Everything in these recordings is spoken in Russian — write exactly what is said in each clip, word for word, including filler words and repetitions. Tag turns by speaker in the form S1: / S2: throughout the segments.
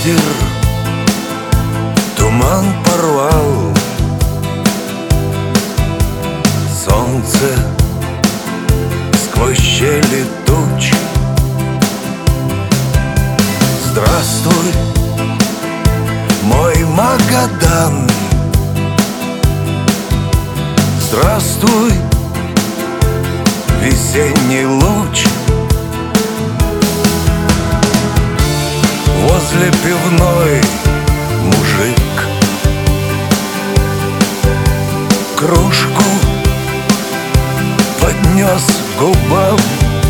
S1: ветер туман порвал, солнце сквозь щели туч. Здравствуй, мой Магадан, здравствуй, весенний луч. Возле пивной мужик кружку поднес к губам,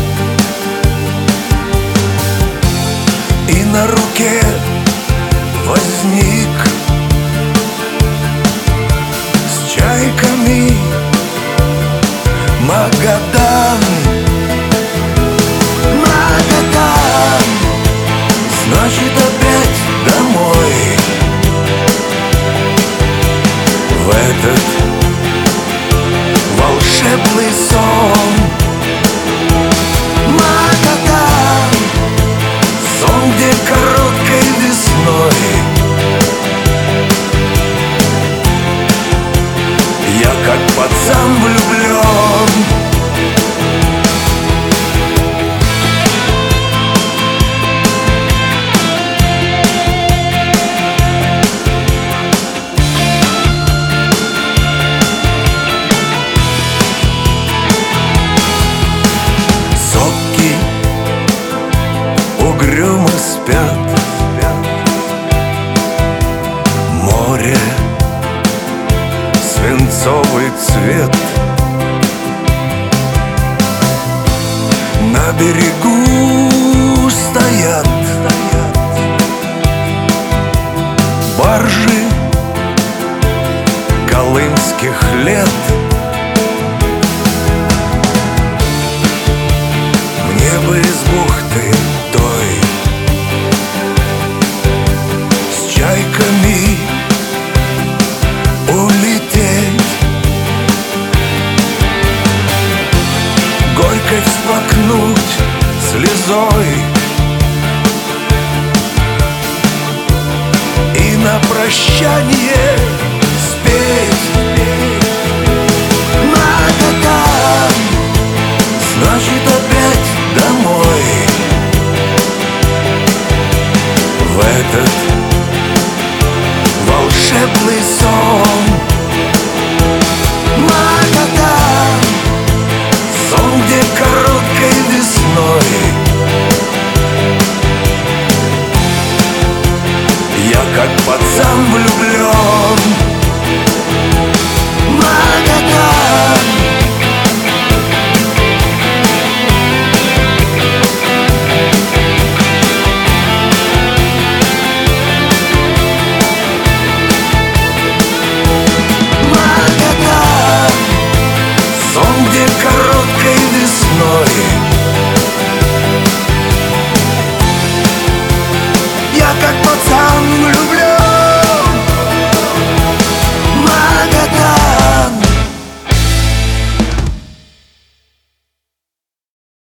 S1: и на руке возник с чайками Магадан. Магадан, значит опять домой, в этот волшебный сон. Магадан, сон, где короткой весной я как пацан влюблен. Сопки угрюмо спят, море свинцовый цвет, на берегу стоят баржи колымских лет. Мне бы из бухты той с чайками улететь, горькой всплакнуть слезой и на прощание спеть. Магадан, значит опять домой, в этот